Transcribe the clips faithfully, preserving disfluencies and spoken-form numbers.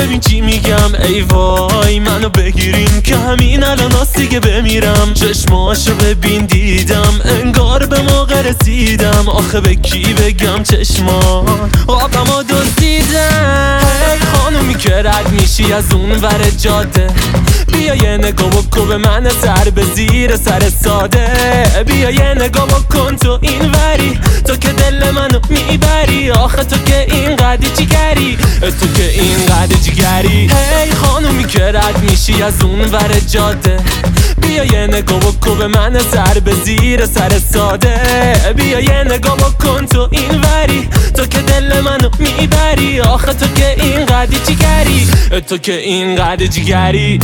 ببین چی میگم ای وای منو بگیرین که همین الان دیگه بمیرم. چشماشو ببین دیدم انگار به موقع رسیدم. آخه به کی بگم چشما آبمو دزدیدن. هی خانومی که رد میشی از اون ور جاده، بیا یه نگاه بکن به من سر به زیر سر ساده. بیا یه نگاه بکن تو این وری، تو که دل منو میبری. آخه تو که این قدی جیگری، تو که این قدی جیگری. هی خانومی که رد میشی از اون ور جاده، بیا یه نگاه بکن به من سر به زیر سر ساده. بیا یه نگاه بکن تو این وری، تو که دل منو میبری. آخه تو که این قدی جیگری، تو که این قدی جیگری.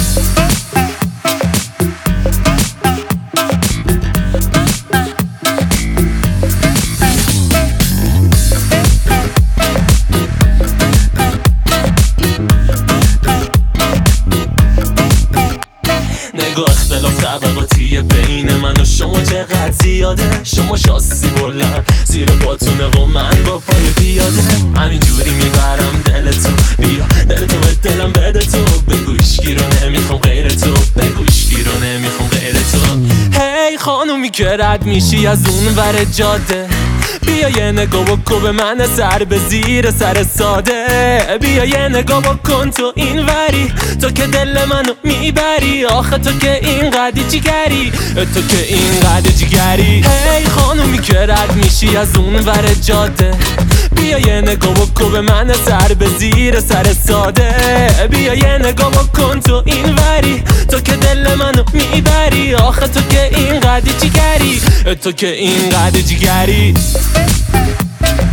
نگاه اختلاف طبقاتیه بین من و شما چقدر زیاده. شما شاسی بلند زیر باتونه و من با پای بیاده. همینجوری میبرم دلتو، بیا دلتو به دلم بده تو. بگو هیچکی رو نمیخوام غیر تو، بگو هیچکی رو نمیخوام غیر تو. هی خانومی که رد میشی از اون ور جاده، بیا یه نگاه بکن به من سر به زیر سر ساده. بیا یه نگاه بکن تو این وری، تو که دل منو میبری. آخه تو که این قدی جیگری، تو که این قدی جیگری. هی خانومی که رد میشی از اون ور جاده، بیا یه نگاه بکن به من سر به زیر سر ساده. بیا یه نگاه بکن تو این وری، تو که دل منو میبری. آخه تو که این قدی جیگری، تو که این قدی جیگری.